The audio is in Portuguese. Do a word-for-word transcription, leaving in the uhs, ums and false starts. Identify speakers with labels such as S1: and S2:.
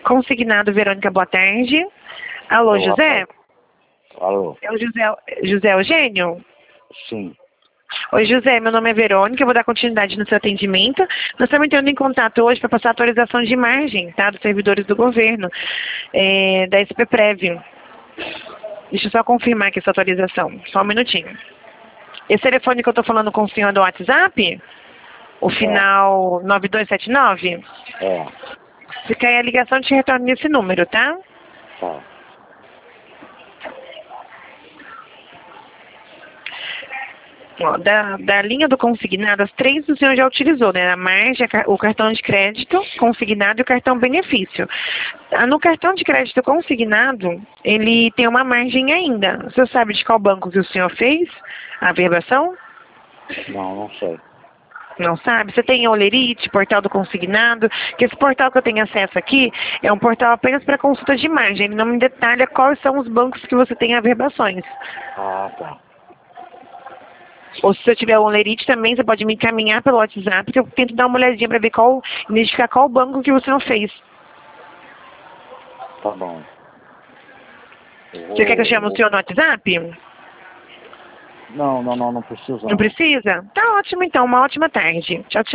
S1: Consignado Verônica, boa tarde. Alô,
S2: Olá,
S1: José?
S2: Alô?
S1: É o José, José Eugênio?
S2: Sim.
S1: Oi, José, meu nome é Verônica, eu vou dar continuidade no seu atendimento. Nós estamos entrando em contato hoje para passar a atualização de imagem, tá, dos servidores do governo, é, da S P Prev. Deixa eu só confirmar aqui essa atualização, só um minutinho. Esse telefone que eu estou falando com o senhor é do WhatsApp? O final nove dois sete nove?
S2: É.
S1: Se cair a ligação, te retorno nesse número, tá?
S2: Tá.
S1: Ó, da, da linha do consignado, as três o senhor já utilizou, né? A margem, o cartão de crédito consignado e o cartão benefício. Ah, no cartão de crédito consignado, ele tem uma margem ainda. O senhor sabe de qual banco que o senhor fez a averbação?
S2: Não, não sei.
S1: Não sabe? Você tem Olerite, portal do consignado, que esse portal que eu tenho acesso aqui é um portal apenas para consulta de margem. Ele não me detalha quais são os bancos que você tem averbações.
S2: Ah, tá.
S1: Ou se você tiver o Olerite também, você pode me encaminhar pelo WhatsApp, que eu tento dar uma olhadinha para ver qual, identificar qual banco que você não fez.
S2: Tá bom. Eu vou,
S1: Você quer que eu chame
S2: vou...
S1: o senhor no WhatsApp?
S2: Não, não, não, não precisa
S1: Não
S2: não.
S1: precisa? Tá ótimo então, uma ótima tarde. Tchau, tchau.